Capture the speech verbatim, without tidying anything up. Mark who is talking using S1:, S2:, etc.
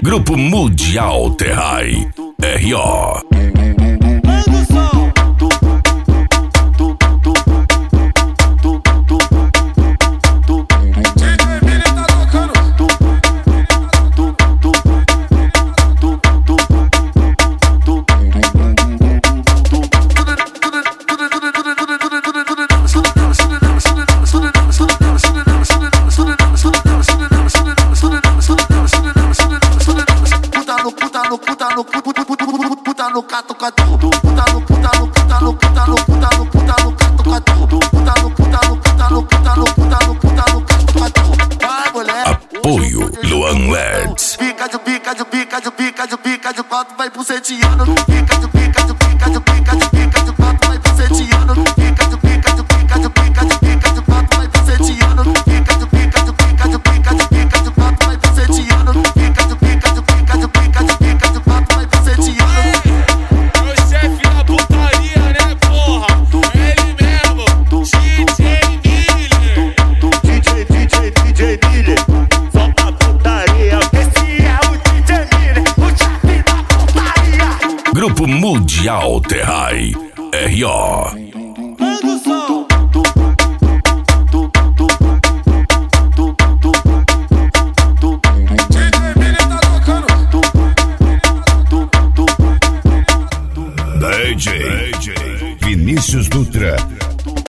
S1: Grupo Mundial Terrai R O.
S2: No catucatu, puta no puta no puta no puta no puta no puta no catucatu, puta no puta no puta no puta no puta no puta no catucatu. Vai, mulher.
S1: Apoio Luan Leds.
S2: Pica de pica de pica de pica de pica de quatro vai buceteando. Pica de pica de pica de pica de pica de quatro vai buceteando. Pica de pica de pica de pica de pica de quatro vai buceteando. Pica de pica de pica de pica de pica de quatro vai buceteando. Pica de pica de pica de pica de pica de quatro vai buceteando.
S1: Grupo Mundial Terrai R O. D J Vinícius Dutra.